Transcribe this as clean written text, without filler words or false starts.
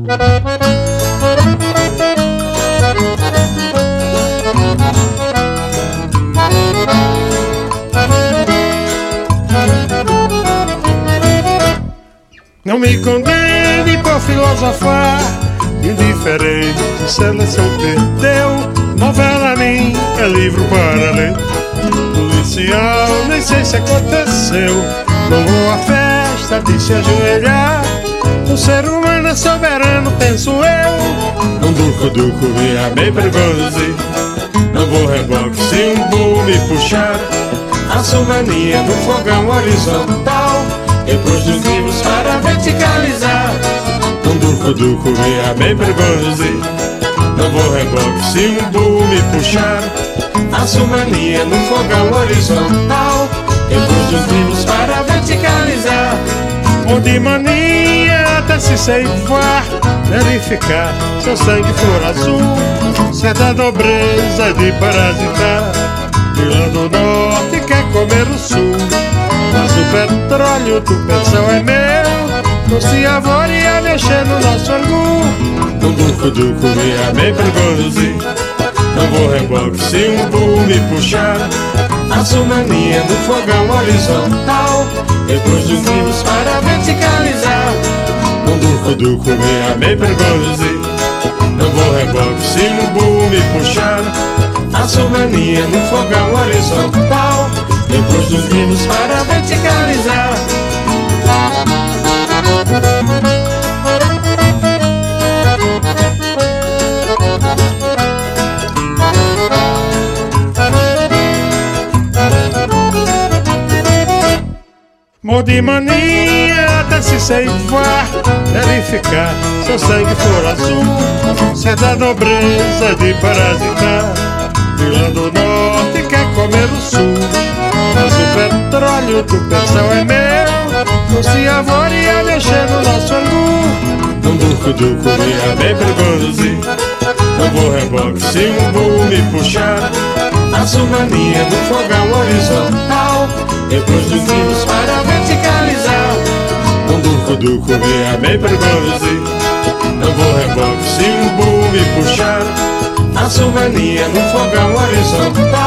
Não me condene por filosofar, indiferente se seleção perdeu. Novela nem é livro para ler. Policial, nem sei se aconteceu. Não vou à festa de se ajoelhar. O ser humano é soberano, penso eu. Não duco, me amei perigoso. Não vou reboque se um burro me puxar. Faço mania no fogão horizontal, depois dos livros para verticalizar. Não duco, me amei perigoso. Não vou reboque se um burro me puxar. Faço mania no fogão horizontal, depois dos livros para verticalizar. Ou de mania até se ceifar, verificar se o sangue for azul. Certa nobreza de parasitar, de lá do norte quer comer o sul. Mas o petróleo do pensão é meu, não se avoria mexer no nosso angu. Não duco, me amei perigoso. Não vou reboque se um burro me puxar. Faço mania no fogão horizontal, depois dos livros para verticalizar. Não duco, me amei perigoso. Não vou reboque se um burro me puxar. Faço mania no fogão horizontal, depois dos livros para verticalizar. Mor de mania até se ceifar, verificar se o sangue for azul. Se é da nobreza de parasitar, de lá do norte quer comer o sul. Mas o petróleo do pensão é meu, não se avoria mexer no nosso angu. Não duco, me amei perigoso. Não vou reboque se um burro me puxar. Faço mania no fogão horizontal, depois dos livros para verticalizar. Não duco, me amei perigoso. Não vou reboque se um burro me puxar. Faço mania no fogão horizontal,